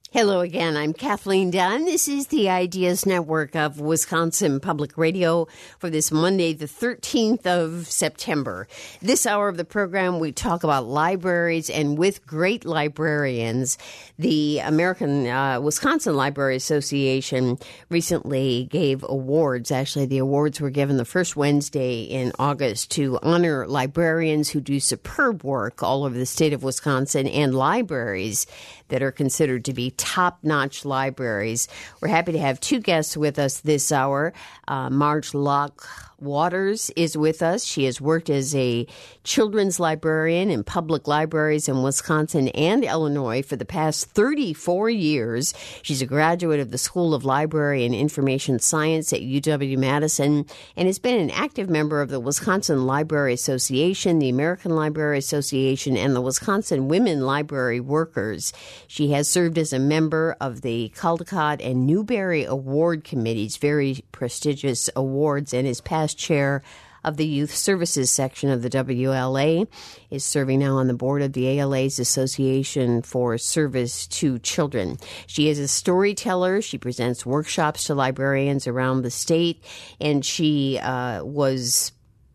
Hello again. I'm Kathleen Dunn. This is the Ideas Network of Wisconsin Public Radio for this Monday, the 13th of September. This hour of the program, we talk about libraries, and with great librarians. The American Wisconsin Library Association recently gave awards. Actually, the awards were given the first Wednesday in August to honor librarians who do superb work all over the state of Wisconsin and libraries that are considered to be top-notch libraries. We're happy to have two guests with us this hour. Marge Locke Waters is with us. She has worked as a children's librarian in public libraries in Wisconsin and Illinois for the past 34 years. She's a graduate of the School of Library and Information Science at UW-Madison and has been an active member of the Wisconsin Library Association, the American Library Association, and the Wisconsin Women Library Workers. She has served as a member of the Caldecott and Newberry Award Committees, very prestigious awards, and is past chair of the Youth Services section of the WLA, is serving now on the board of the ALA's Association for Service to Children. She is a storyteller. She presents workshops to librarians around the state, and she was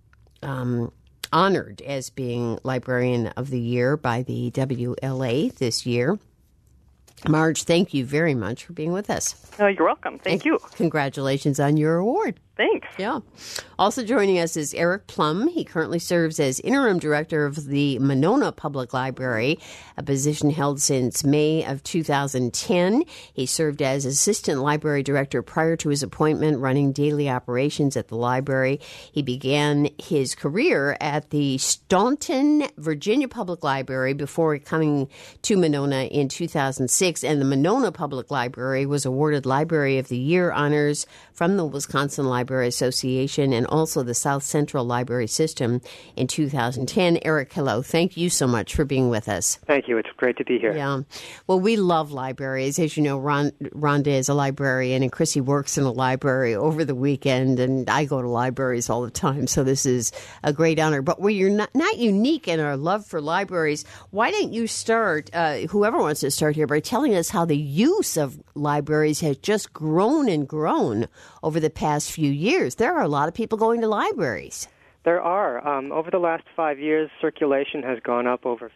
honored as being Librarian of the Year by the WLA this year. Marge, thank you very much for being with us. Oh, you're welcome. Thank you. Congratulations on your award. Thanks. Yeah. Also joining us is Eric Plum. He currently serves as interim director of the Monona Public Library, a position held since May of 2010. He served as assistant library director prior to his appointment, running daily operations at the library. He began his career at the Staunton, Virginia Public Library before coming to Monona in 2006, and the Monona Public Library was awarded Library of the Year honors from the Wisconsin Library Association and also the South Central Library System in 2010. Eric, hello. Thank you so much for being with us. Thank you. It's great to be here. Yeah. Well, we love libraries. As you know, Rhonda is a librarian, and Chrissy works in a library over the weekend, and I go to libraries all the time, so this is a great honor. But where you're not unique in our love for libraries, why don't you start, whoever wants to start here, by telling us how the use of libraries has just grown and grown over the past few years. There are a lot of people going to libraries. There are. Over the last 5 years, circulation has gone up over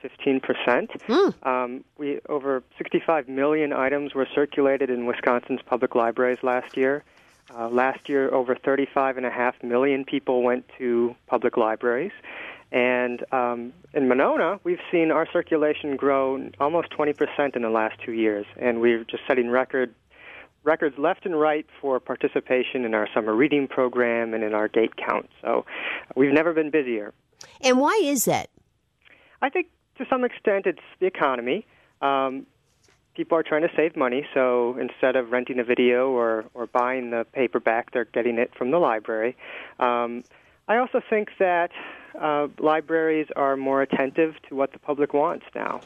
15%. Over 65 million items were circulated in Wisconsin's public libraries last year. Last year, over 35.5 million people went to public libraries. And in Monona, we've seen our circulation grow almost 20% in the last 2 years. And we're just setting records left and right for participation in our summer reading program and in our gate count. So we've never been busier. And why is that? I think to some extent it's the economy. People are trying to save money, so instead of renting a video or buying the paperback, they're getting it from the library. I also think that libraries are more attentive to what the public wants now.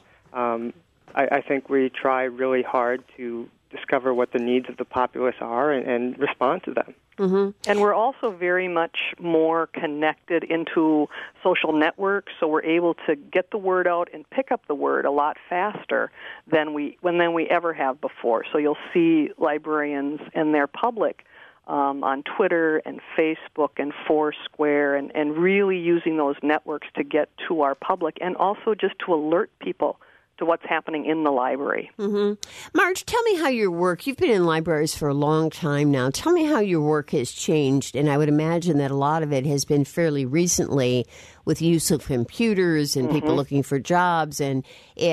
I think we try really hard to discover what the needs of the populace are and respond to them. Mm-hmm. And we're also very much more connected into social networks, so we're able to get the word out and pick up the word a lot faster than we ever have before. So you'll see librarians and their public on Twitter and Facebook and Foursquare and really using those networks to get to our public and also just to alert people to what's happening in the library. Mm-hmm. Marge, tell me how your work, you've been in libraries for a long time now, tell me how your work has changed, and I would imagine that a lot of it has been fairly recently with use of computers and people looking for jobs and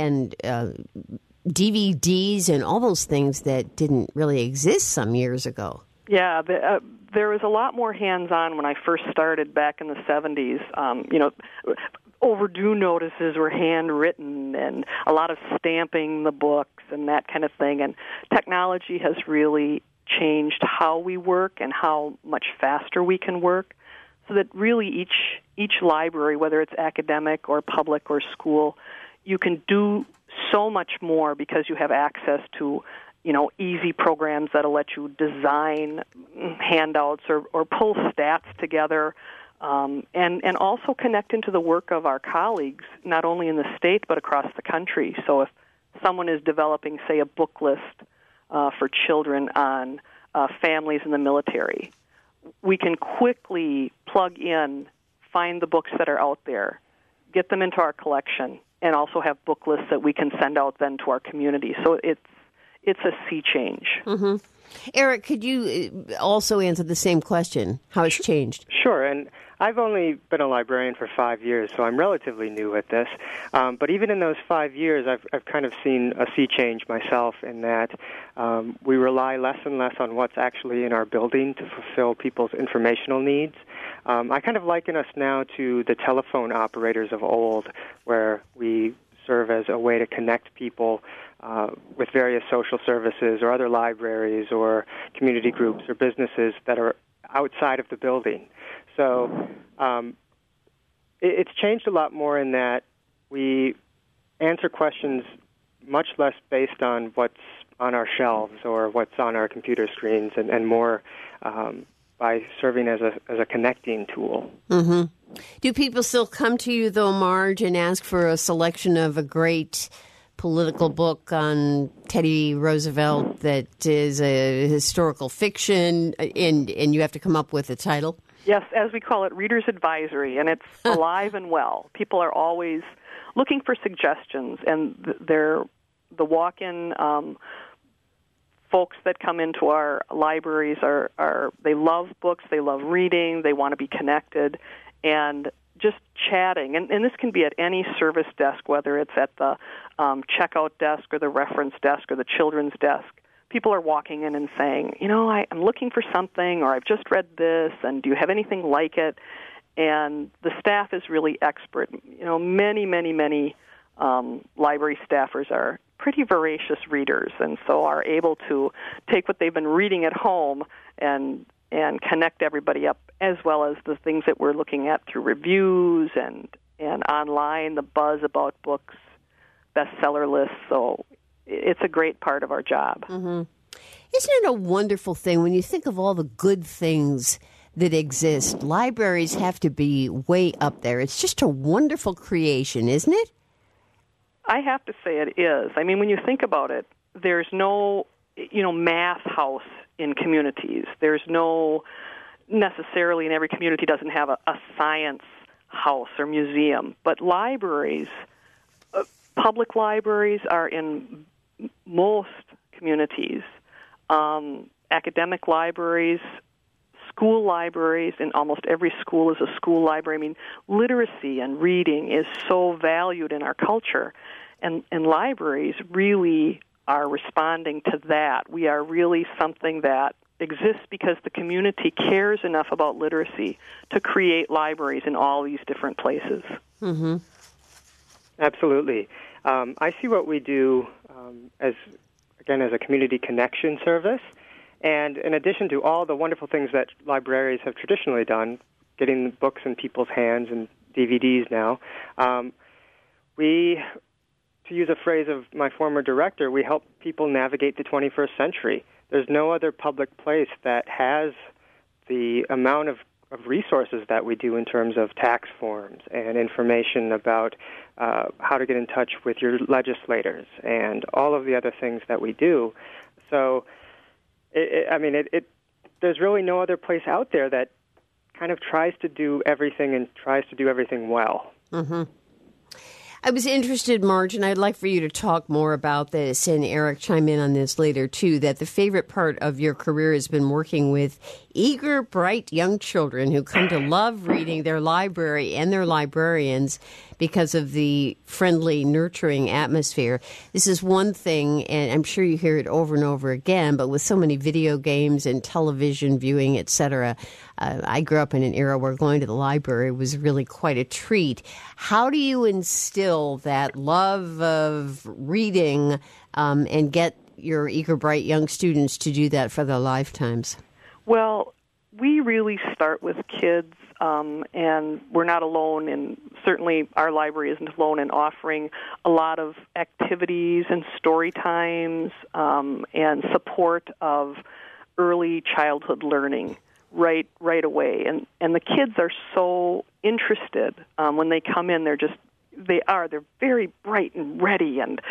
DVDs and all those things that didn't really exist some years ago. Yeah, there was a lot more hands-on when I first started back in the 70s. Overdue notices were handwritten and a lot of stamping the books and that kind of thing. And technology has really changed how we work and how much faster we can work, so that really each library, whether it's academic or public or school, you can do so much more because you have access to easy programs that'll let you design handouts or pull stats together, and also connect into the work of our colleagues, not only in the state but across the country. So if someone is developing, say, a book list for children on families in the military, we can quickly plug in, find the books that are out there, get them into our collection, and also have book lists that we can send out then to our community. So it's a sea change. Mm-hmm. Eric, could you also answer the same question, how it's changed? Sure, and I've only been a librarian for 5 years, so I'm relatively new at this. But even in those 5 years, I've kind of seen a sea change myself in that we rely less and less on what's actually in our building to fulfill people's informational needs. I kind of liken us now to the telephone operators of old, where we serve as a way to connect people with various social services or other libraries or community groups or businesses that are outside of the building. So it's changed a lot more in that we answer questions much less based on what's on our shelves or what's on our computer screens and more by serving as a connecting tool. Mm-hmm. Do people still come to you, though, Marge, and ask for a selection of a great political book on Teddy Roosevelt that is a historical fiction, and you have to come up with a title? Yes, as we call it, Reader's Advisory, and it's alive and well. People are always looking for suggestions, and the walk-in folks that come into our libraries are they love books, they love reading, they want to be connected, and just chatting. And this can be at any service desk, whether it's at the checkout desk or the reference desk or the children's desk. People are walking in and saying, I'm looking for something, or I've just read this, and do you have anything like it? And the staff is really expert. Many, many, many library staffers are pretty voracious readers, and so are able to take what they've been reading at home and connect everybody up, as well as the things that we're looking at through reviews and online, the buzz about books, bestseller lists. So it's a great part of our job. Mm-hmm. Isn't it a wonderful thing when you think of all the good things that exist? Libraries have to be way up there. It's just a wonderful creation, isn't it? I have to say it is. I mean, when you think about it, there's no, math house in communities. There's no, necessarily in every community doesn't have a science house or museum. But libraries, public libraries are in most communities. Academic libraries, school libraries, and almost every school is a school library. I mean, literacy and reading is so valued in our culture, and libraries really are responding to that. We are really something that exists because the community cares enough about literacy to create libraries in all these different places. Mm-hmm. Absolutely. I see what we do as a community connection service. And in addition to all the wonderful things that libraries have traditionally done, getting books in people's hands and DVDs now, we, to use a phrase of my former director, we help people navigate the 21st century. There's no other public place that has the amount of resources that we do in terms of tax forms and information about how to get in touch with your legislators and all of the other things that we do. So, there's really no other place out there that kind of tries to do everything and tries to do everything well. Mm-hmm. I was interested, Marge, and I'd like for you to talk more about this, and Eric chime in on this later, too, that the favorite part of your career has been working with eager, bright young children who come to love reading their library and their librarians because of the friendly, nurturing atmosphere. This is one thing, and I'm sure you hear it over and over again, but with so many video games and television viewing, etc., I grew up in an era where going to the library was really quite a treat. How do you instill that love of reading and get your eager, bright young students to do that for their lifetimes? Well, we really start with kids, and we're not alone, and certainly our library isn't alone in offering a lot of activities and story times and support of early childhood learning right away. And the kids are so interested when they come in. They're very bright and ready, and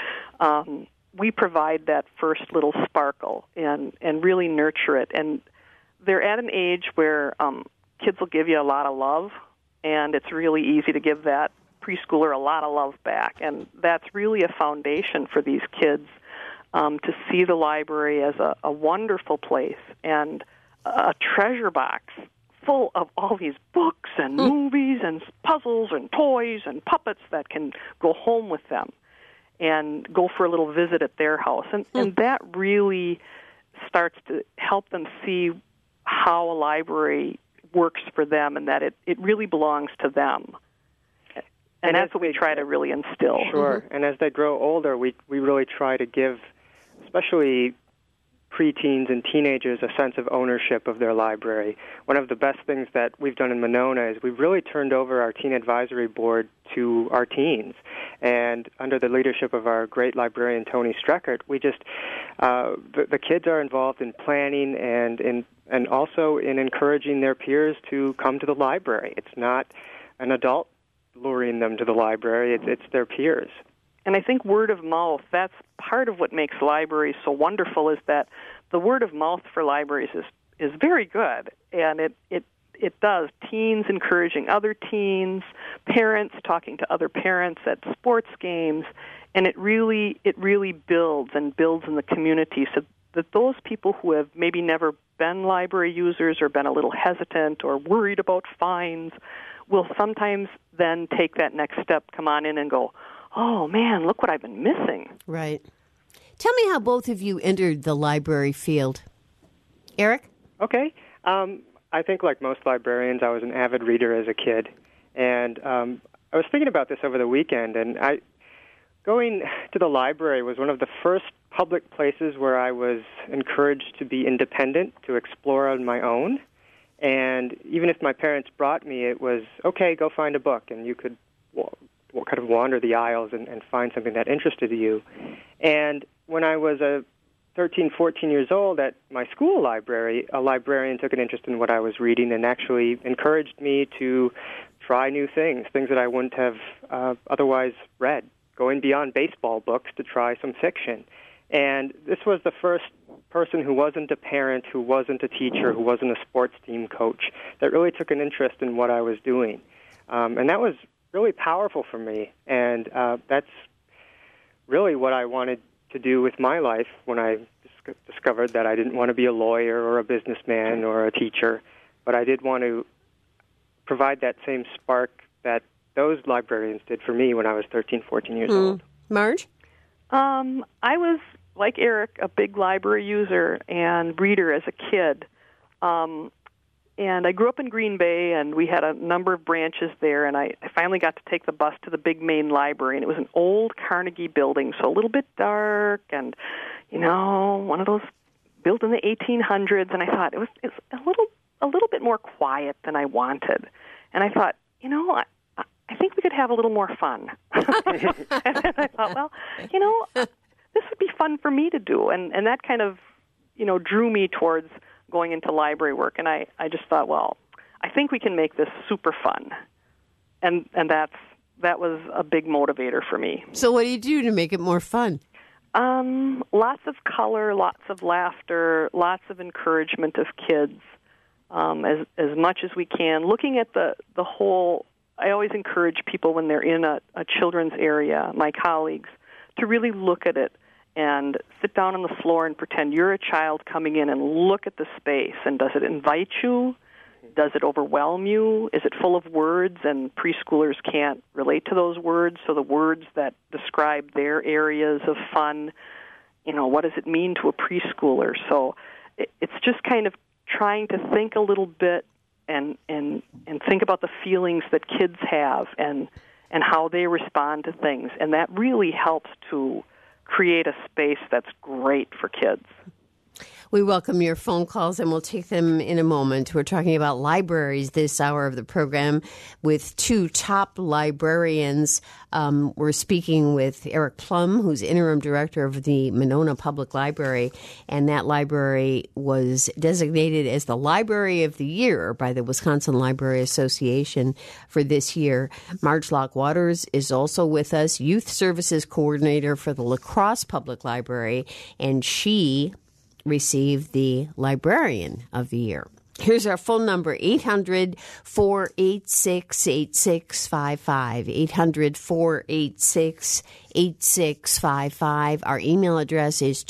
we provide that first little sparkle and really nurture it. And they're at an age where kids will give you a lot of love, and it's really easy to give that preschooler a lot of love back. And that's really a foundation for these kids to see the library as a wonderful place and a treasure box full of all these books and movies and puzzles and toys and puppets that can go home with them and go for a little visit at their house. And that really starts to help them see how a library works for them and that it really belongs to them. And that's what we try to really instill. Sure. And as they grow older, we really try to give, especially preteens and teenagers, a sense of ownership of their library. One of the best things that we've done in Monona is we've really turned over our teen advisory board to our teens. And under the leadership of our great librarian, Tony Streckert, we just, the kids are involved in planning and also in encouraging their peers to come to the library. It's not an adult luring them to the library, it's their peers. And I think word of mouth, that's part of what makes libraries so wonderful, is that the word of mouth for libraries is very good. And it does. Teens encouraging other teens, parents talking to other parents at sports games, and it really builds in the community so that those people who have maybe never been library users or been a little hesitant or worried about fines will sometimes then take that next step, come on in and go, oh, man, look what I've been missing. Right. Tell me how both of you entered the library field. Eric? Okay. I think like most librarians, I was an avid reader as a kid. And I was thinking about this over the weekend, and going to the library was one of the first public places where I was encouraged to be independent, to explore on my own. And even if my parents brought me, it was, okay, go find a book, and you could kind of wander the aisles and find something that interested you. And when I was 13, 14 years old at my school library, a librarian took an interest in what I was reading and actually encouraged me to try new things that I wouldn't have otherwise read, going beyond baseball books to try some fiction. And this was the first person who wasn't a parent, who wasn't a teacher, who wasn't a sports team coach, that really took an interest in what I was doing. And that was really powerful for me. And that's really what I wanted to do with my life when I discovered that I didn't want to be a lawyer or a businessman or a teacher, but I did want to provide that same spark that those librarians did for me when I was 13, 14 years old. Marge? I was, like Eric, a big library user and reader as a kid. And I grew up in Green Bay, and we had a number of branches there, and I finally got to take the bus to the big main library, and it was an old Carnegie building, so a little bit dark, and, one of those built in the 1800s, and I thought it was a little bit more quiet than I wanted. And I thought, I think we could have a little more fun. And then I thought, well, this would be fun for me to do, and that kind of, drew me towards going into library work, and I just thought, well, I think we can make this super fun, and that was a big motivator for me. So what do you do to make it more fun? Lots of color, lots of laughter, lots of encouragement of kids, as much as we can. Looking at the whole, I always encourage people when they're in a children's area, my colleagues, to really look at it and sit down on the floor and pretend you're a child coming in and look at the space. And does it invite you? Does it overwhelm you? Is it full of words and preschoolers can't relate to those words? So the words that describe their areas of fun, what does it mean to a preschooler? So it's just kind of trying to think a little bit and think about the feelings that kids have and how they respond to things. And that really helps to create a space that's great for kids. We welcome your phone calls, and we'll take them in a moment. We're talking about libraries this hour of the program with two top librarians. We're speaking with Eric Plum, who's interim director of the Monona Public Library, and that library was designated as the Library of the Year by the Wisconsin Library Association for this year. Marge Locke-Waters is also with us, Youth Services Coordinator for the La Crosse Public Library, and she received the Librarian of the Year. Here's our phone number, 800-486-8655, 800-486-8655. Our email address is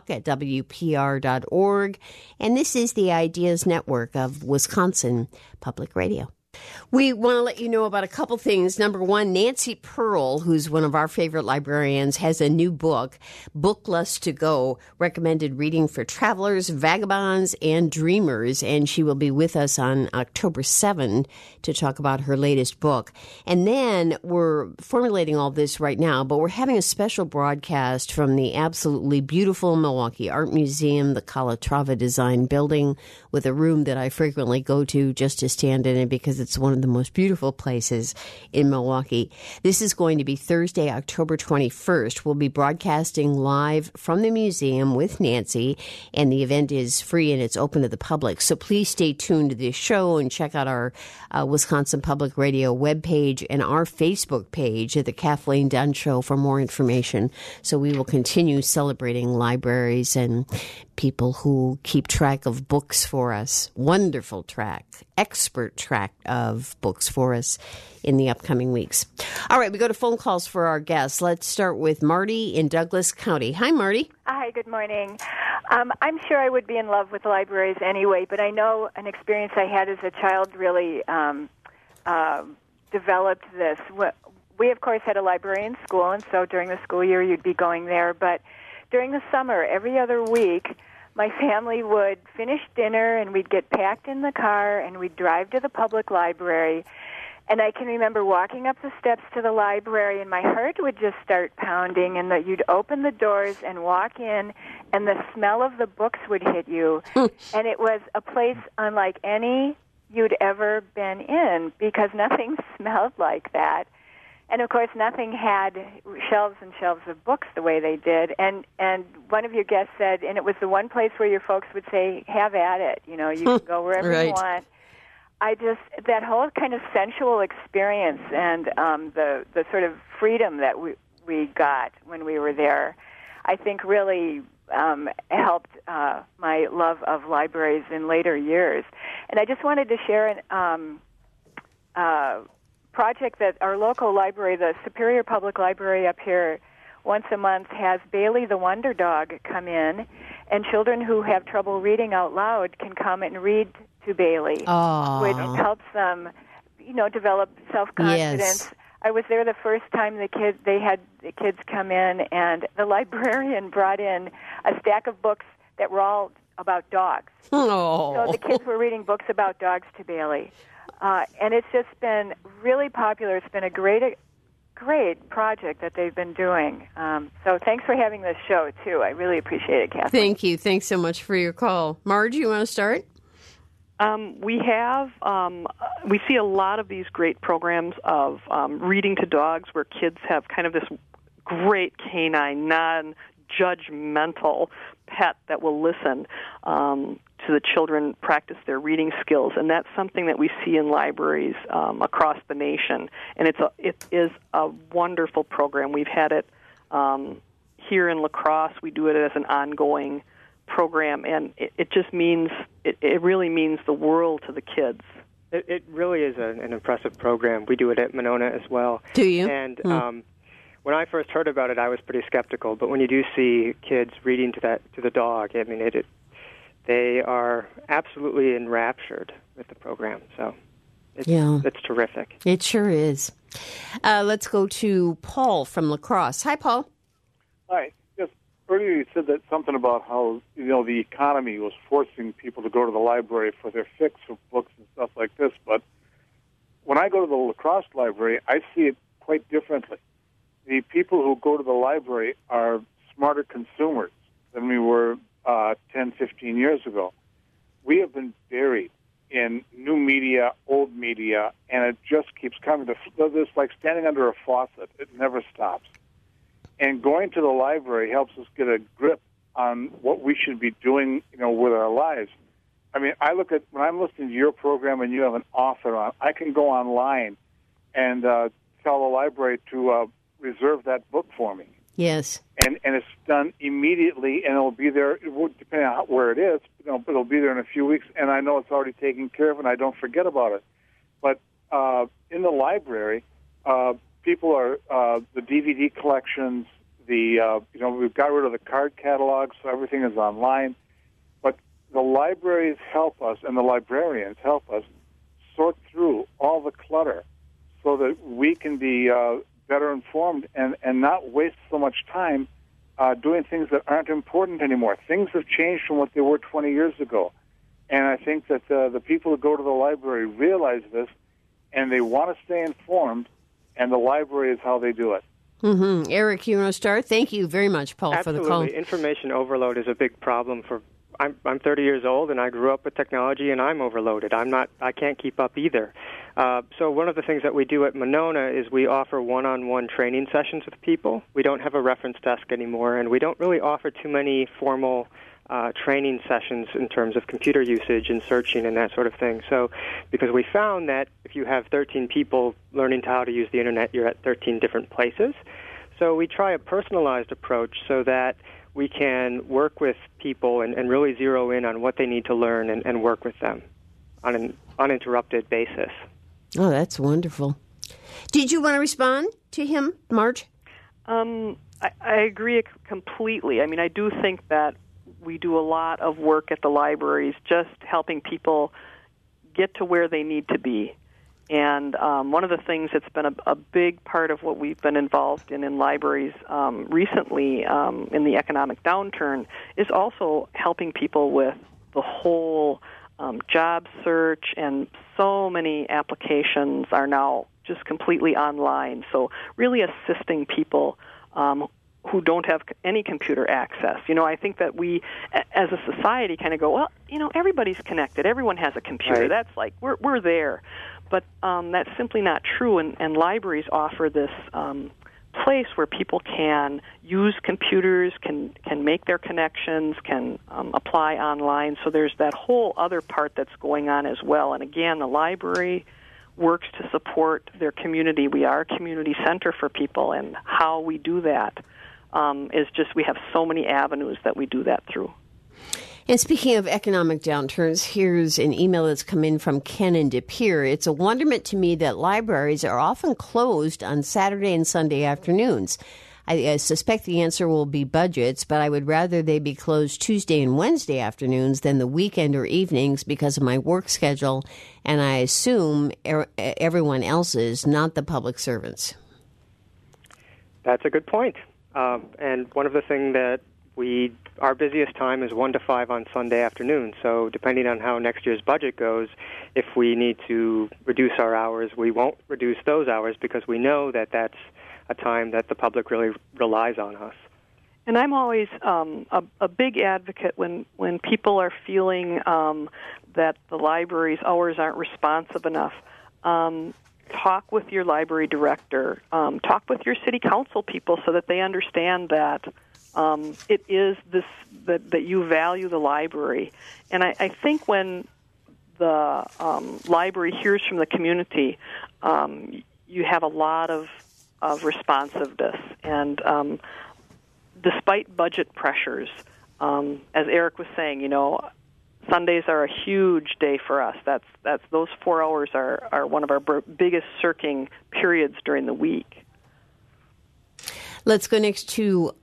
talk@wpr.org, and this is the Ideas Network of Wisconsin Public Radio. We want to let you know about a couple things. Number one, Nancy Pearl, who's one of our favorite librarians, has a new book, Book Lust to Go, recommended reading for travelers, vagabonds, and dreamers. And she will be with us on October 7 to talk about her latest book. And then we're formulating all this right now, but we're having a special broadcast from the absolutely beautiful Milwaukee Art Museum, the Calatrava Design Building, with a room that I frequently go to just to stand in it because it's one of the most beautiful places in Milwaukee. This is going to be Thursday, October 21st. We'll be broadcasting live from the museum with Nancy, and the event is free and it's open to the public. So please stay tuned to this show and check out our Wisconsin Public Radio webpage and our Facebook page at the Kathleen Dunn Show for more information. So we will continue celebrating libraries and people who keep track of books for us. Wonderful track, expert track of books for us in the upcoming weeks. All right, we go to phone calls for our guests. Let's start with Marty in Douglas County. Hi, Marty. Hi, good morning. I'm sure I would be in love with libraries anyway, but I know an experience I had as a child really developed this. We, of course, had a library in school, and so during the school year you'd be going there, but during the summer, every other week, my family would finish dinner and we'd get packed in the car and we'd drive to the public library. And I can remember walking up the steps to the library and my heart would just start pounding, and that you'd open the doors and walk in and the smell of the books would hit you. And it was a place unlike any you'd ever been in because nothing smelled like that. And, of course, nothing had shelves and shelves of books the way they did. And one of your guests said, and it was the one place where your folks would say, have at it. You know, you can go wherever right. you want. That whole kind of sensual experience and the sort of freedom that we got when we were there, I think really helped my love of libraries in later years. And I just wanted to share project that our local library, the Superior Public Library up here, once a month has Bailey the Wonder Dog come in, and children who have trouble reading out loud can come and read to Bailey, which helps them, develop self-confidence. Yes. I was there the first time they had the kids come in, and the librarian brought in a stack of books that were all about dogs. Oh. So the kids were reading books about dogs to Bailey. And it's just been really popular. It's been a great project that they've been doing. So thanks for having this show, too. I really appreciate it, Kathleen. Thank you. Thanks so much for your call. Marge, you want to start? We see a lot of these great programs of reading to dogs where kids have kind of this great canine, non-judgmental pet that will listen to the children practice their reading skills, and that's something that we see in libraries across the nation. And it is a wonderful program. We've had it here in La Crosse. We do it as an ongoing program, and it just means it really means the world to the kids. It really is an impressive program. We do it at Monona as well. Do you? And when I first heard about it, I was pretty skeptical. But when you do see kids reading to the dog, I mean, they are absolutely enraptured with the program. So it's terrific. It sure is. Let's go to Paul from La Crosse. Hi, Paul. Hi. Yes. Earlier you said that something about how the economy was forcing people to go to the library for their fix of books and stuff like this. But when I go to the La Crosse library, I see it quite differently. The people who go to the library are smarter consumers than we were 10, 15 years ago. We have been buried in new media, old media, and it just keeps coming. It's like standing under a faucet. It never stops. And going to the library helps us get a grip on what we should be doing, with our lives. I mean, I look at, when I'm listening to your program and you have an author on, I can go online and tell the library to reserve that book for me. Yes. And it's done immediately, and it'll be there, depending on where it is, but it'll be there in a few weeks, and I know it's already taken care of, and I don't forget about it. But in the library, people are, the DVD collections, we've got rid of the card catalogs, so everything is online. But the libraries help us, and the librarians help us sort through all the clutter so that we can be better informed and not waste so much time doing things that aren't important anymore. Things have changed from what they were 20 years ago. And I think that the people who go to the library realize this, and they want to stay informed, and the library is how they do it. Mm-hmm. Eric, you want to start? Thank you very much, Paul, Absolutely. for the call. Information overload is a big problem for. I'm 30 years old, and I grew up with technology, and I'm overloaded. I can't keep up either. So one of the things that we do at Monona is we offer one-on-one training sessions with people. We don't have a reference desk anymore, and we don't really offer too many formal training sessions in terms of computer usage and searching and that sort of thing. So because we found that if you have 13 people learning how to use the Internet, you're at 13 different places. So we try a personalized approach so that we can work with people and really zero in on what they need to learn and work with them on an uninterrupted basis. Oh, that's wonderful. Did you want to respond to him, Marge? I agree completely. I mean, I do think that we do a lot of work at the libraries just helping people get to where they need to be. And one of the things that's been a big part of what we've been involved in libraries recently in the economic downturn is also helping people with the whole job search, and so many applications are now just completely online. So really assisting people who don't have any computer access. I think that we, as a society, kind of go, well, everybody's connected. Everyone has a computer. Right. That's like, we're there. But that's simply not true, and libraries offer this place where people can use computers, can make their connections, can apply online. So there's that whole other part that's going on as well. And again, the library works to support their community. We are a community center for people, and how we do that is just, we have so many avenues that we do that through. And speaking of economic downturns, here's an email that's come in from Ken in De Pere. It's a wonderment to me that libraries are often closed on Saturday and Sunday afternoons. I suspect the answer will be budgets, but I would rather they be closed Tuesday and Wednesday afternoons than the weekend or evenings because of my work schedule, and I assume everyone else's, not the public servants. That's a good point. And one of the things that our busiest time is 1 to 5 on Sunday afternoon. So depending on how next year's budget goes, if we need to reduce our hours, we won't reduce those hours because we know that that's a time that the public really relies on us. And I'm always a big advocate when people are feeling that the library's hours aren't responsive enough. Talk with your library director. Talk with your city council people so that they understand that it is this that you value the library. And I think when the library hears from the community, you have a lot of responsiveness. And despite budget pressures, as Eric was saying, Sundays are a huge day for us. That's those 4 hours are one of our biggest circling periods during the week. Let's go next to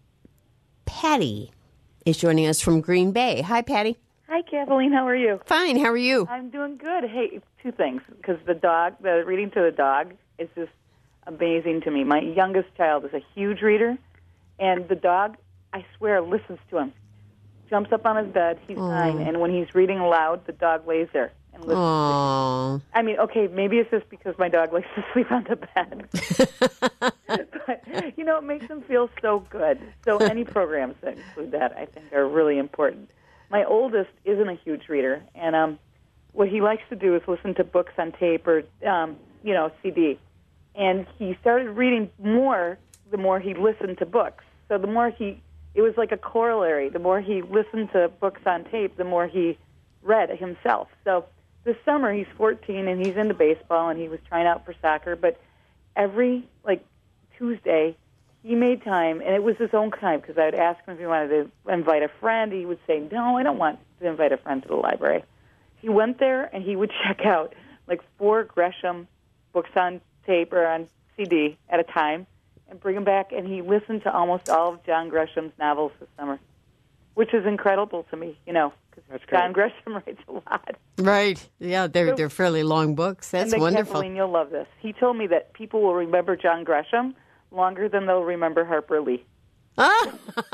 Patty is joining us from Green Bay. Hi, Patty. Hi, Kathleen. How are you? Fine. How are you? I'm doing good. Hey, two things, because the reading to the dog is just amazing to me. My youngest child is a huge reader, and the dog, I swear, listens to him. Jumps up on his bed. He's 9, and when he's reading aloud, the dog lays there and listens. Aww. I mean, okay, maybe it's just because my dog likes to sleep on the bed. But, it makes them feel so good. So any programs that include that, I think, are really important. My oldest isn't a huge reader, and what he likes to do is listen to books on tape or, CD. And he started reading more the more he listened to books. So it was like a corollary. The more he listened to books on tape, the more he read himself. So this summer he's 14 and he's into baseball and he was trying out for soccer. But every Tuesday he made time, and it was his own time because I would ask him if he wanted to invite a friend. He would say, "No, I don't want to invite a friend to the library." He went there and he would check out 4 Gresham books on tape or on CD at a time and bring them back, and he listened to almost all of John Gresham's novels this summer, which is incredible to me, because John Gresham writes a lot. Right. Yeah, they're fairly long books. That's wonderful. Kathleen, you'll love this. He told me that people will remember John Gresham longer than they'll remember Harper Lee. Ah!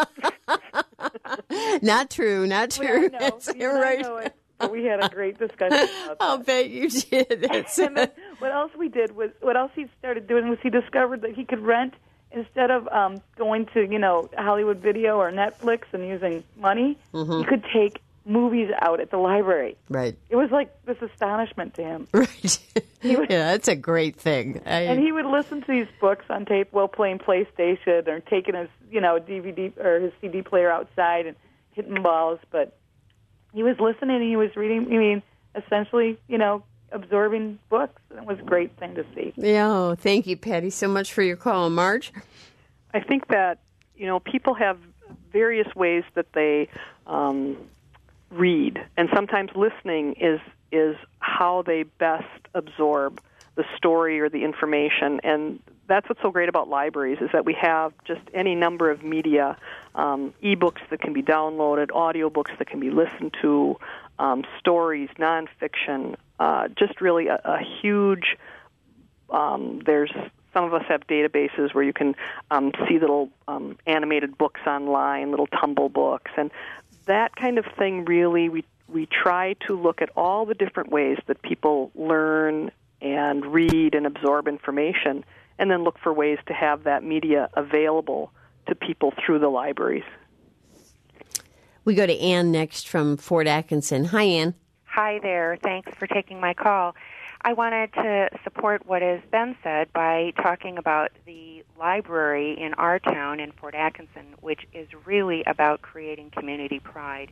Not true. Well, That's right. I know it. So we had a great discussion about that. I'll bet you did. And then what else he started doing was he discovered that he could rent, instead of going to, Hollywood Video or Netflix and using money, he could take movies out at the library. Right. It was like this astonishment to him. Right. Yeah, that's a great thing. And he would listen to these books on tape while playing PlayStation or taking his, DVD or his CD player outside and hitting balls, but he was listening and he was reading, essentially, absorbing books. It was a great thing to see. Yeah, thank you, Patty, so much for your call. Marge? I think that, people have various ways that they read, and sometimes listening is how they best absorb the story or the information, and that's what's so great about libraries is that we have just any number of media, e-books that can be downloaded, audiobooks that can be listened to, stories, nonfiction, just really a huge, there's some of us have databases where you can see little animated books online, little tumble books, and that kind of thing really, we try to look at all the different ways that people learn and read and absorb information, and then look for ways to have that media available to people through the libraries. We go to Ann next from Fort Atkinson. Hi, Ann. Hi there. Thanks for taking my call. I wanted to support what has been said by talking about the library in our town in Fort Atkinson, which is really about creating community pride.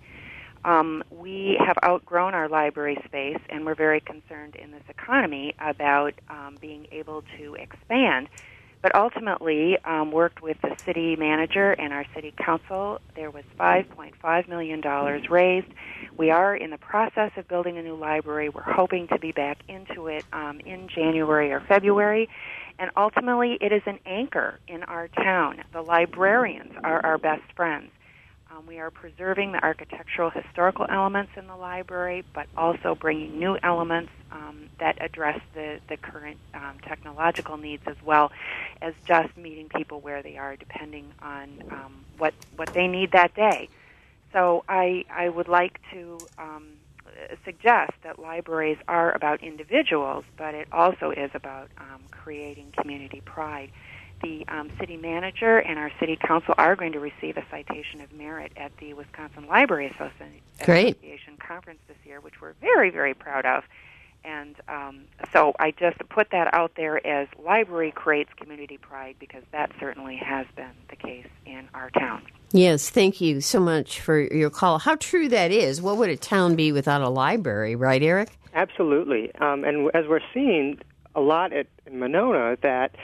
We have outgrown our library space, and we're very concerned in this economy about being able to expand. But ultimately, worked with the city manager and our city council. There was $5.5 million raised. We are in the process of building a new library. We're hoping to be back into it in January or February. And ultimately, it is an anchor in our town. The librarians are our best friends. We are preserving the architectural historical elements in the library, but also bringing new elements that address the current technological needs, as well as just meeting people where they are, depending on what they need that day. So I would like to suggest that libraries are about individuals, but it also is about creating community pride. The city manager and our city council are going to receive a citation of merit at the Wisconsin Library Association conference this year, which we're very, very proud of. And so I just put that out there as library creates community pride, because that certainly has been the case in our town. Yes, thank you so much for your call. How true that is. What would a town be without a library, right, Eric? Absolutely. And as we're seeing a lot in Monona, that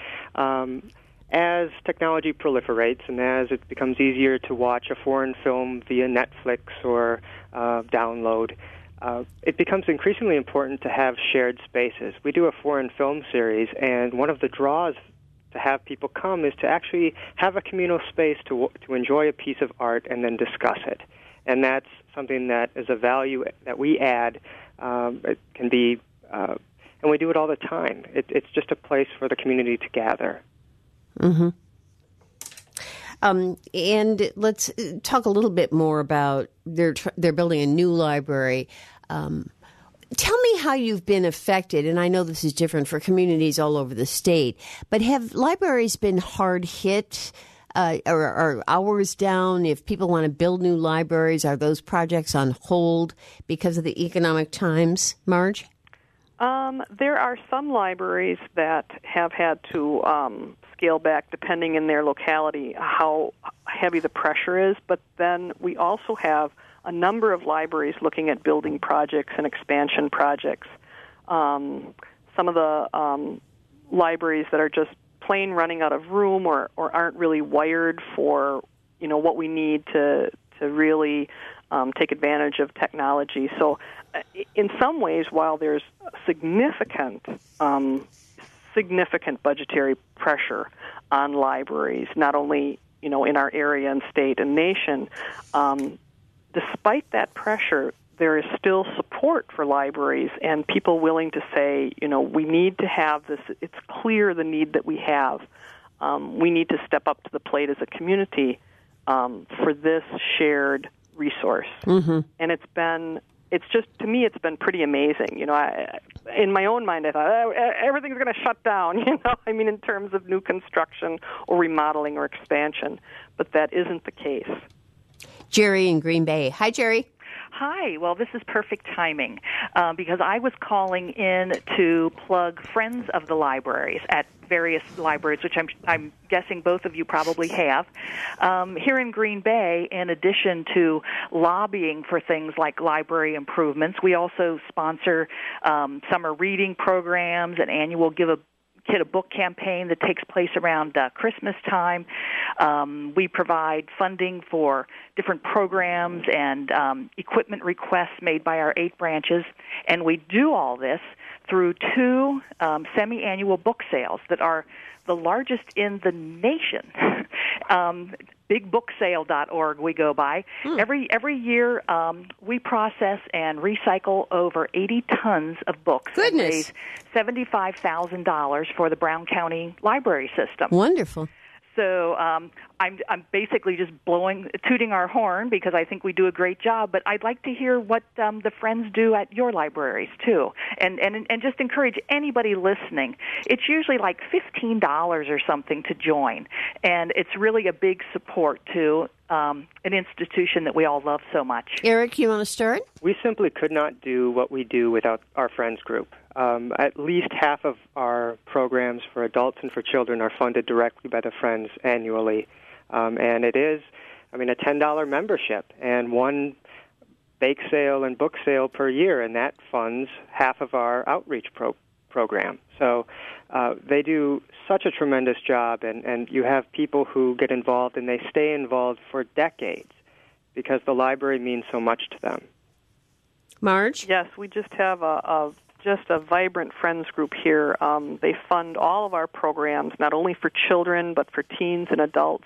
as technology proliferates and as it becomes easier to watch a foreign film via Netflix or download, it becomes increasingly important to have shared spaces. We do a foreign film series, and one of the draws to have people come is to actually have a communal space to enjoy a piece of art and then discuss it. And that's something that is a value that we add. It can be, and we do it all the time. It's just a place for the community to gather. Mm-hmm. And let's talk a little bit more about they're building a new library. Tell me how you've been affected, and I know this is different for communities all over the state, but have libraries been hard hit? Or are hours down? If people want to build new libraries, are those projects on hold because of the economic times, Marge? There are some libraries that have had to scale back depending in their locality how heavy the pressure is, but then we also have a number of libraries looking at building projects and expansion projects. Some of the libraries that are just plain running out of room or aren't really wired for what we need to really take advantage of technology. So in some ways, while there's significant budgetary pressure on libraries, not only in our area and state and nation, despite that pressure, there is still support for libraries and people willing to say, we need to have this. It's clear the need that we have. We need to step up to the plate as a community for this shared resource. Mm-hmm. And to me, it's been pretty amazing. In my own mind, I thought everything's going to shut down. In terms of new construction or remodeling or expansion, but that isn't the case. Jerry in Green Bay. Hi, Jerry. Hi. Well, this is perfect timing because I was calling in to plug Friends of the Libraries at various libraries, which I'm guessing both of you probably have. Here in Green Bay, in addition to lobbying for things like library improvements, we also sponsor summer reading programs, an annual Give a Kid a Book campaign that takes place around Christmas time. We provide funding for different programs and equipment requests made by our 8 branches, and we do all this through 2 semi-annual book sales that are the largest in the nation. BigBookSale.org we go by. Every year we process and recycle over 80 tons of books. Goodness. And raise $75,000 for the Brown County Library System. Wonderful. So I'm basically just tooting our horn because I think we do a great job. But I'd like to hear what the Friends do at your libraries too, and just encourage anybody listening. It's usually like $15 or something to join, and it's really a big support to an institution that we all love so much. Eric, you want to start? We simply could not do what we do without our Friends group. At least half of our programs for adults and for children are funded directly by the Friends annually. And it is, a $10 membership and 1 bake sale and book sale per year, and that funds half of our outreach program. So they do such a tremendous job, and you have people who get involved, and they stay involved for decades because the library means so much to them. Marge? Yes, we just have a vibrant Friends group here. They fund all of our programs, not only for children, but for teens and adults.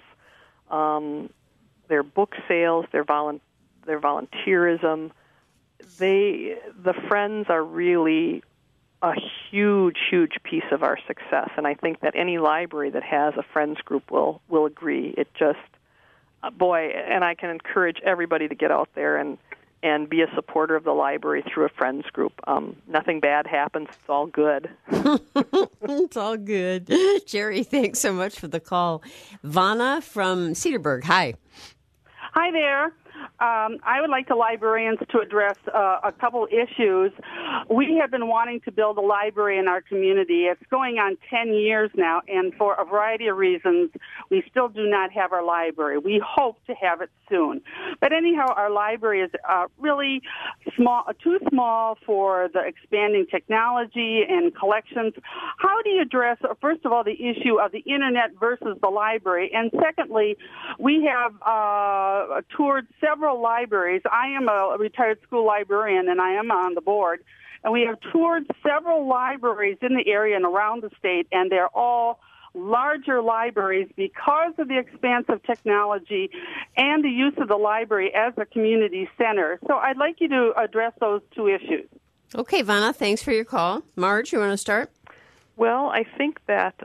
Their book sales, their volunteerism. The Friends are really a huge, huge piece of our success, and I think that any library that has a Friends group will agree. It just, and I can encourage everybody to get out there and be a supporter of the library through a Friends group. Nothing bad happens. It's all good. It's all good. Jerry, thanks so much for the call. Vanna from Cedarburg. Hi. Hi there. I would like the librarians to address a couple issues. We have been wanting to build a library in our community. It's going on 10 years now, and for a variety of reasons, we still do not have our library. We hope to have it soon. But anyhow, our library is really too small for the expanding technology and collections. How do you address, first of all, the issue of the Internet versus the library? And secondly, we have toured several libraries. I am a retired school librarian, and I am on the board. And we have toured several libraries in the area and around the state, and they're all larger libraries because of the expanse of technology and the use of the library as a community center. So I'd like you to address those 2 issues. Okay, Vanna, thanks for your call. Marge, you want to start? Well, I think that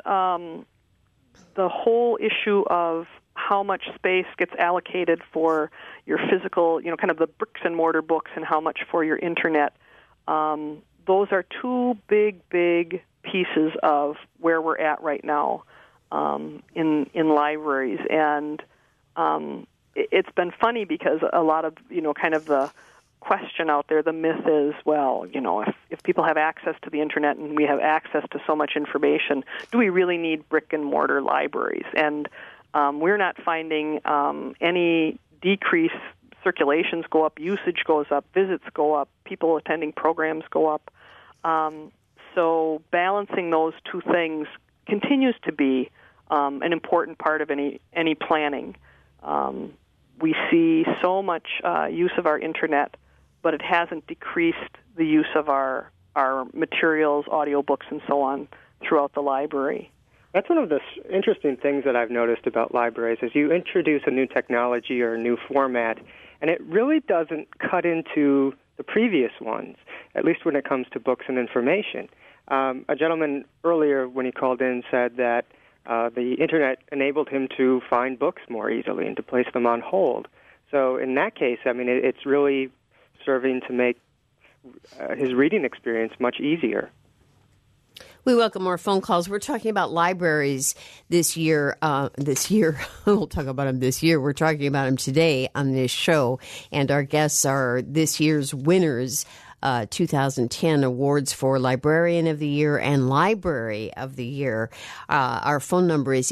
the whole issue of how much space gets allocated for your physical, kind of the bricks and mortar books and how much for your Internet, those are two big pieces of where we're at right now in libraries. And it's been funny because a lot of, kind of the question out there, the myth is, well, if people have access to the Internet and we have access to so much information, do we really need brick-and-mortar libraries? And we're not finding any decrease. Circulations go up, usage goes up, visits go up, people attending programs go up. So balancing those two things continues to be an important part of any planning. We see so much use of our Internet, but it hasn't decreased the use of our materials, audiobooks, and so on throughout the library. That's one of the interesting things that I've noticed about libraries is you introduce a new technology or a new format, and it really doesn't cut into the previous ones, at least when it comes to books and information. A gentleman earlier, when he called in, said that the Internet enabled him to find books more easily and to place them on hold. So in that case, it's really serving to make his reading experience much easier. We welcome more phone calls. We're talking about libraries this year. We'll talk about them this year. We're talking about them today on this show. And our guests are this year's winners, 2010 awards for Librarian of the Year and Library of the Year. Our phone number is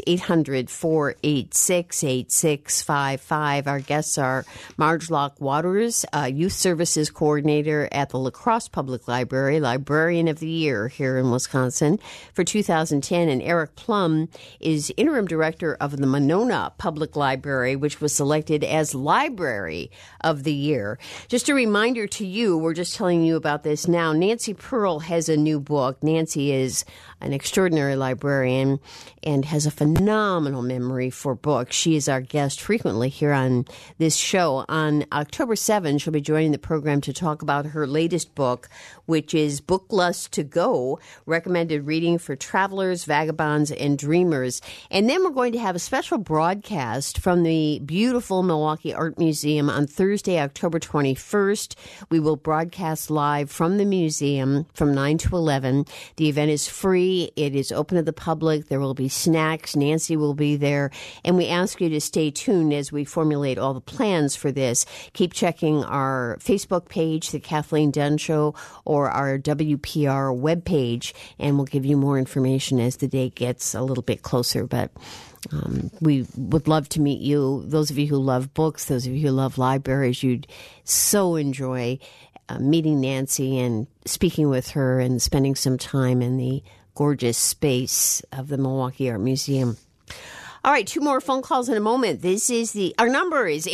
800-486-8655. Our guests are Marge Locke Waters, Youth Services Coordinator at the La Crosse Public Library, Librarian of the Year here in Wisconsin for 2010, and Eric Plum is Interim Director of the Monona Public Library, which was selected as Library of the Year. Just a reminder to you, we're just telling you about this now. Nancy Pearl has a new book. Nancy is an extraordinary librarian and has a phenomenal memory for books. She is our guest frequently here on this show. On October 7, she'll be joining the program to talk about her latest book, which is Book Lust to Go, recommended reading for travelers, vagabonds, and dreamers. And then we're going to have a special broadcast from the beautiful Milwaukee Art Museum on Thursday, October 21st. We will broadcast live from the museum from 9 to 11. The event is free. It is open to the public. There will be snacks. Nancy will be there. And we ask you to stay tuned as we formulate all the plans for this. Keep checking our Facebook page, The Kathleen Dunn Show, or our WPR webpage, and we'll give you more information as the day gets a little bit closer. But we would love to meet you. Those of you who love books, those of you who love libraries, you'd so enjoy meeting Nancy and speaking with her and spending some time in the gorgeous space of the Milwaukee Art Museum. All right, two more phone calls in a moment. Our number is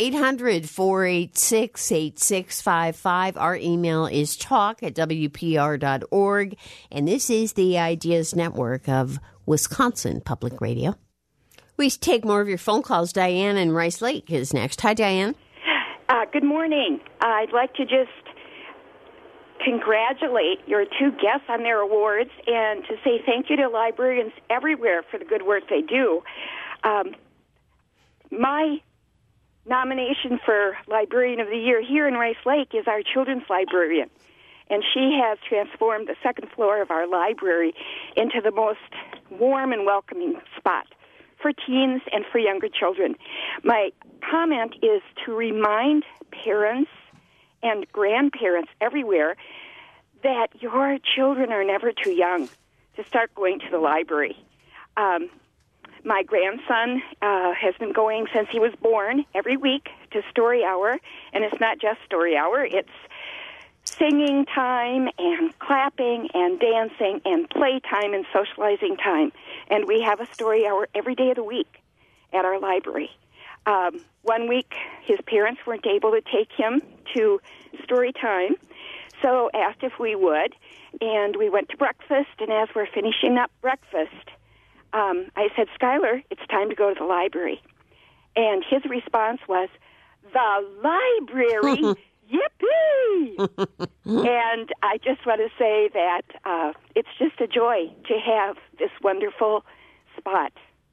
800-486-8655. Our email is talk@wpr.org. And this is the Ideas Network of Wisconsin Public Radio. We take more of your phone calls. Diane in Rice Lake is next. Hi, Diane. Good morning. I'd like to just congratulate your two guests on their awards and to say thank you to librarians everywhere for the good work they do. My nomination for Librarian of the Year here in Rice Lake is our children's librarian, and she has transformed the second floor of our library into the most warm and welcoming spot for teens and for younger children. My comment is to remind parents and grandparents everywhere that your children are never too young to start going to the library. My grandson has been going since he was born every week to Story Hour, and it's not just Story Hour, it's singing time and clapping and dancing and play time and socializing time. And we have a Story Hour every day of the week at our library. One week, his parents weren't able to take him to story time, so asked if we would, and we went to breakfast, and as we're finishing up breakfast, I said, Skylar, it's time to go to the library. And his response was, the library? Yippee! And I just want to say that it's just a joy to have this wonderful spot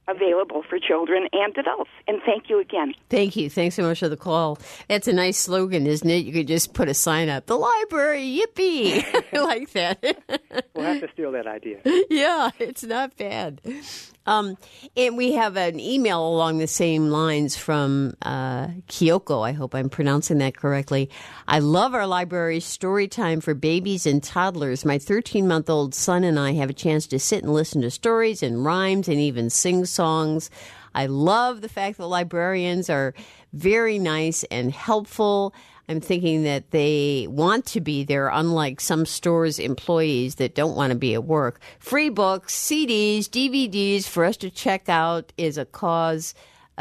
available for children and adults. And thank you again. Thank you. Thanks so much for the call. That's a nice slogan, isn't it? You could just put a sign up, the library, yippee. I like that. We'll have to steal that idea. Yeah, it's not bad. And we have an email along the same lines from Kyoko. I hope I'm pronouncing that correctly. I love our library's story time for babies and toddlers. My 13-month-old son and I have a chance to sit and listen to stories and rhymes and even sing songs. I love the fact that librarians are very nice and helpful. I'm thinking that they want to be there, unlike some stores' employees that don't want to be at work. Free books, CDs, DVDs for us to check out is of course,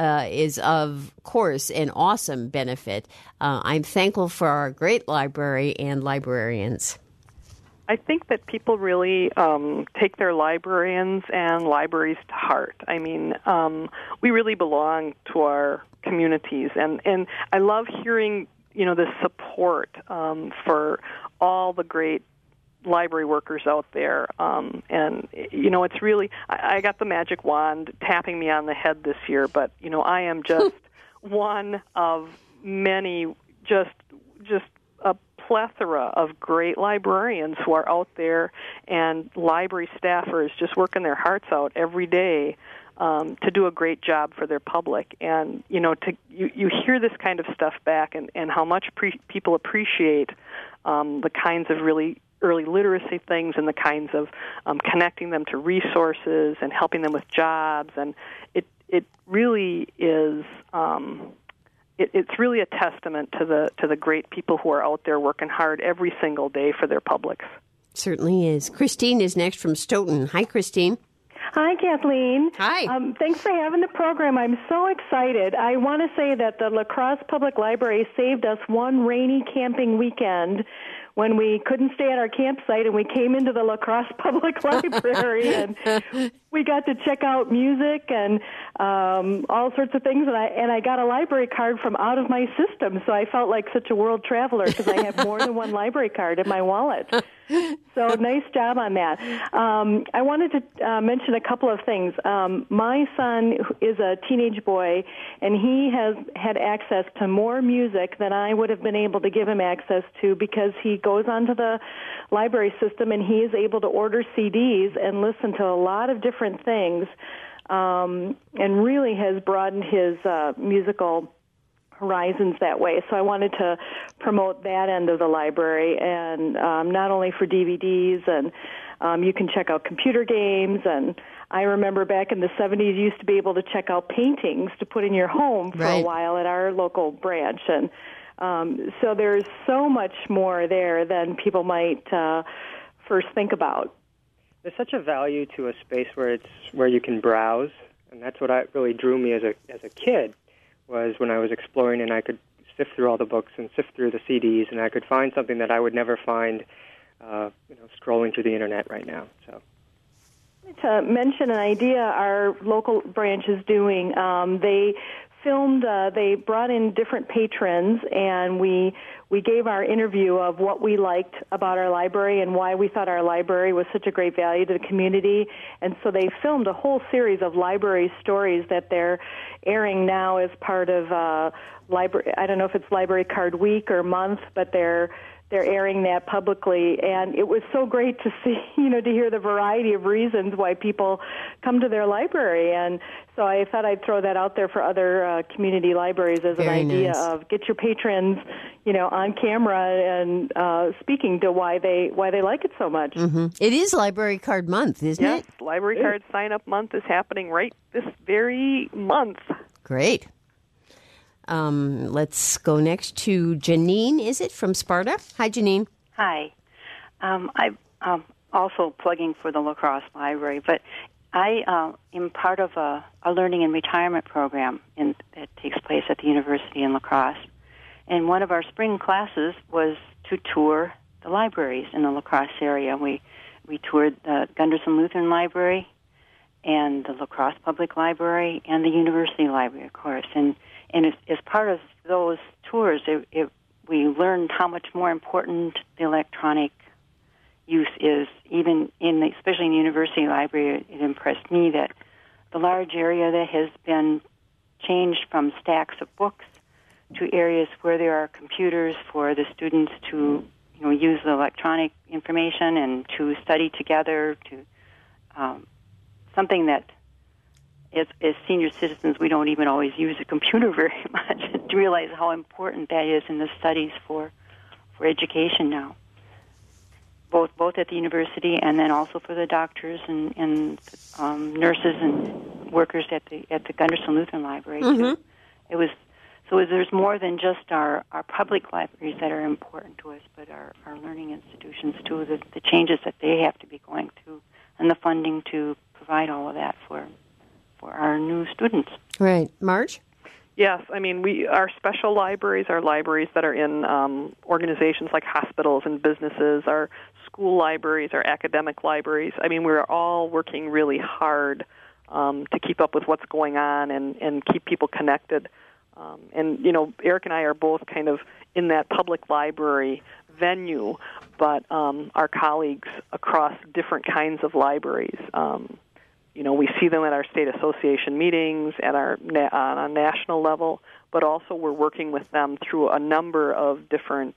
an awesome benefit. I'm thankful for our great library and librarians. I think that people really take their librarians and libraries to heart. I mean, we really belong to our communities, and I love hearing the support for all the great library workers out there. And it's really, I got the magic wand tapping me on the head this year, but, I am just one of many, just a plethora of great librarians who are out there, and library staffers just working their hearts out every day to do a great job for their public. And, you hear this kind of stuff back and how much people appreciate the kinds of really early literacy things and the kinds of connecting them to resources and helping them with jobs. And it really is... It's really a testament to the great people who are out there working hard every single day for their publics. Certainly is. Christine is next from Stoughton. Hi, Christine. Hi, Kathleen. Hi. Thanks for having the program. I'm so excited. I want to say that the La Crosse Public Library saved us one rainy camping weekend when we couldn't stay at our campsite, and we came into the La Crosse Public Library, and we got to check out music and all sorts of things, and I got a library card from out of my system, so I felt like such a world traveler because I have more than one library card in my wallet. So nice job on that. I wanted to mention a couple of things. My son is a teenage boy, and he has had access to more music than I would have been able to give him access to, because he goes onto the library system and he is able to order CDs and listen to a lot of different things, and really has broadened his musical horizons that way. So I wanted to promote that end of the library, and not only for DVDs, and you can check out computer games, and I remember back in the 70s you used to be able to check out paintings to put in your home for a while at our local branch, and so there's so much more there than people might first think about. There's such a value to a space where you can browse, and that's what really drew me as a kid, was when I was exploring and I could sift through all the books and sift through the CDs, and I could find something that I would never find scrolling through the internet right now. So, to mention an idea our local branch is doing, they filmed, they brought in different patrons, and we gave our interview of what we liked about our library and why we thought our library was such a great value to the community. And so they filmed a whole series of library stories that they're airing now as part of library. I don't know if it's Library Card Week or month, but they're airing that publicly, and it was so great to see, to hear the variety of reasons why people come to their library. And so I thought I'd throw that out there for other community libraries as an idea of get your patrons, on camera and speaking to why they like it so much. Mm-hmm. It is Library Card Month, isn't it? Yes, Library Card Sign-Up Month is happening right this very month. Great. Let's go next to Janine, is it, from Sparta? Hi, Janine. Hi. I'm also plugging for the La Crosse Library, but I am part of a learning and retirement program that takes place at the University in La Crosse. And one of our spring classes was to tour the libraries in the La Crosse area. We toured the Gunderson Lutheran Library and the La Crosse Public Library and the University Library, of course. And as part of those tours, we learned how much more important the electronic use is. Even especially in the University Library, it impressed me that the large area that has been changed from stacks of books to areas where there are computers for the students to use the electronic information and to study together, to something that as senior citizens we don't even always use a computer very much, to realize how important that is in the studies for education now, both at the university and then also for the doctors and nurses and workers at the Gunderson Lutheran Library too. There's more than just our public libraries that are important to us, but our learning institutions too, the changes that they have to be going through and the funding to provide all of that for our new students. Right. Marge? Yes, I mean, our special libraries are libraries that are in organizations like hospitals and businesses, our school libraries, our academic libraries. I mean, we're all working really hard to keep up with what's going on and keep people connected. And, Eric and I are both kind of in that public library venue, but our colleagues across different kinds of libraries, we see them at our state association meetings, on a national level, but also we're working with them through a number of different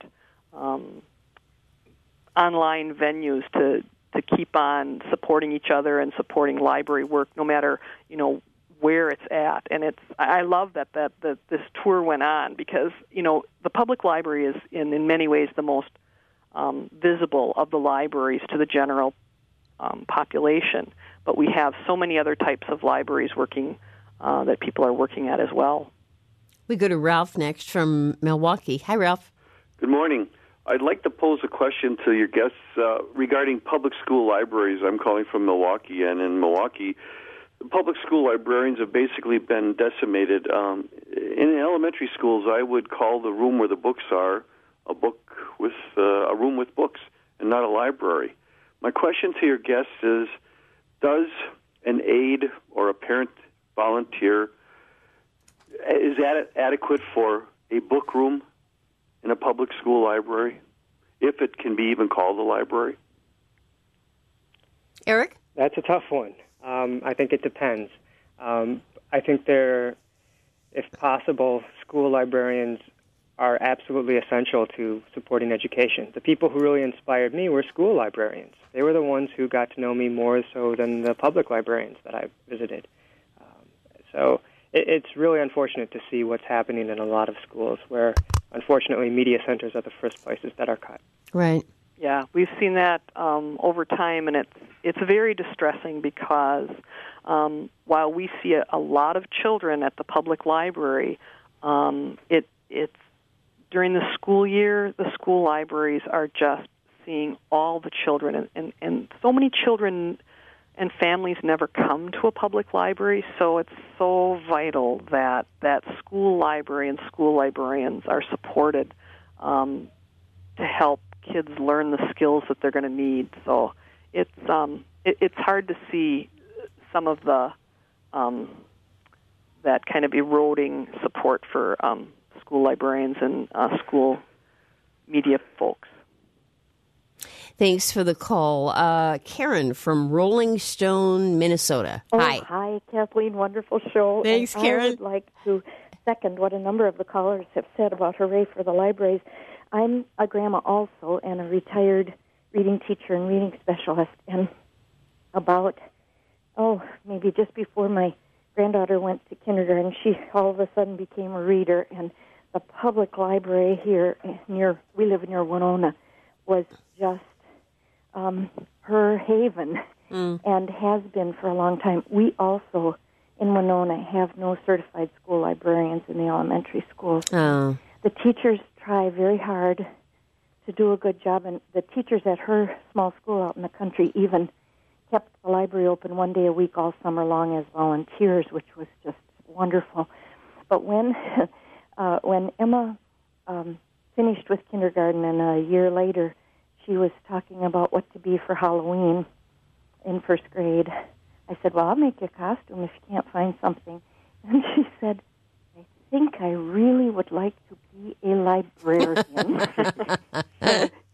online venues to keep on supporting each other and supporting library work, no matter, where it's at. And I love that this tour went on because, the public library is in many ways the most visible of the libraries to the general population. But we have so many other types of libraries working that people are working at as well. We go to Ralph next from Milwaukee. Hi, Ralph. Good morning. I'd like to pose a question to your guests regarding public school libraries. I'm calling from Milwaukee, and in Milwaukee, the public school librarians have basically been decimated. In elementary schools, I would call the room where the books are a room with books and not a library. My question to your guests is, does an aide or a parent volunteer, is that adequate for a book room in a public school library, if it can be even called a library? Eric? That's a tough one. I think it depends. I think if possible, school librarians are absolutely essential to supporting education. The people who really inspired me were school librarians. They were the ones who got to know me more so than the public librarians that I visited. So it's really unfortunate to see what's happening in a lot of schools where, unfortunately, media centers are the first places that are cut. Right. Yeah, we've seen that over time, and it's very distressing because while we see a lot of children at the public library, it's during the school year, the school libraries are just seeing all the children, and so many children and families never come to a public library, so it's so vital that school library and school librarians are supported to help kids learn the skills that they're going to need. So it's hard to see some of the that kind of eroding support for school librarians and school media folks. Thanks for the call. Karen from Rolling Stone, Minnesota. Hi. Hi, Kathleen. Wonderful show. Thanks, Karen. I would like to second what a number of the callers have said about hooray for the libraries. I'm a grandma also and a retired reading teacher and reading specialist. And about, maybe just before my granddaughter went to kindergarten, she all of a sudden became a reader. And the public library here we live near Winona, was just her haven and has been for a long time. We also, in Winona, have no certified school librarians in the elementary schools. Oh. The teachers try very hard to do a good job, and the teachers at her small school out in the country even kept the library open one day a week all summer long as volunteers, which was just wonderful. But when Emma finished with kindergarten and a year later she was talking about what to be for Halloween in first grade, I said, well, I'll make you a costume if you can't find something. And she said, I think I really would like to be a librarian. She called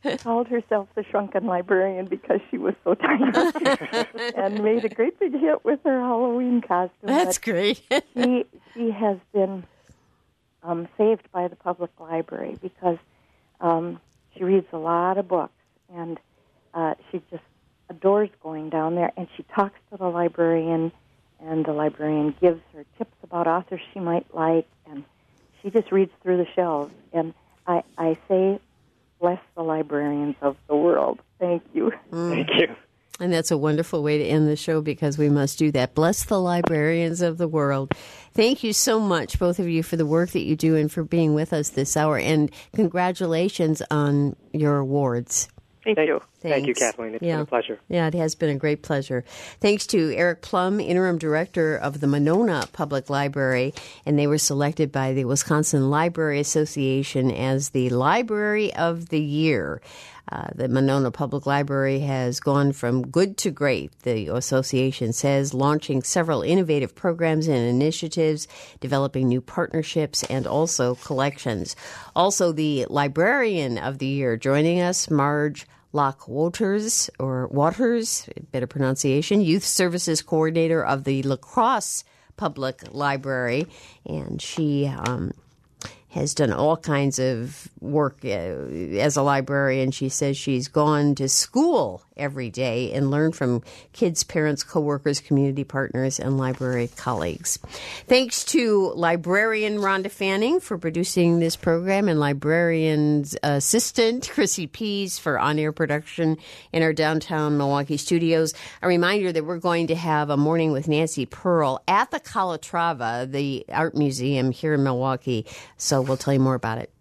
herself the Shrunken Librarian because she was so tiny, and made a great big hit with her Halloween costume. That's great. she has been saved by the public library because she reads a lot of books, and she just adores going down there, and she talks to the librarian, and the librarian gives her tips about authors she might like, and she just reads through the shelves. And I say, bless the librarians of the world. Thank you. Thank you. And that's a wonderful way to end the show, because we must do that. Bless the librarians of the world. Thank you so much, both of you, for the work that you do and for being with us this hour. And congratulations on your awards. Thank you. Thanks. Thank you, Kathleen. It's been a pleasure. Yeah, it has been a great pleasure. Thanks to Eric Plum, Interim Director of the Monona Public Library, and they were selected by the Wisconsin Library Association as the Library of the Year. The Monona Public Library has gone from good to great, the association says, launching several innovative programs and initiatives, developing new partnerships, and also collections. Also, the Librarian of the Year joining us, Marge Locke Waters, better pronunciation, Youth Services Coordinator of the La Crosse Public Library, and she has done all kinds of work as a librarian. She says she's gone to school every day and learned from kids, parents, coworkers, community partners, and library colleagues. Thanks to librarian Rhonda Fanning for producing this program, and librarian's assistant Chrissy Pease for on-air production in our downtown Milwaukee studios. A reminder that we're going to have a Morning with Nancy Pearl at the Calatrava, the art museum here in Milwaukee. So we'll tell you more about it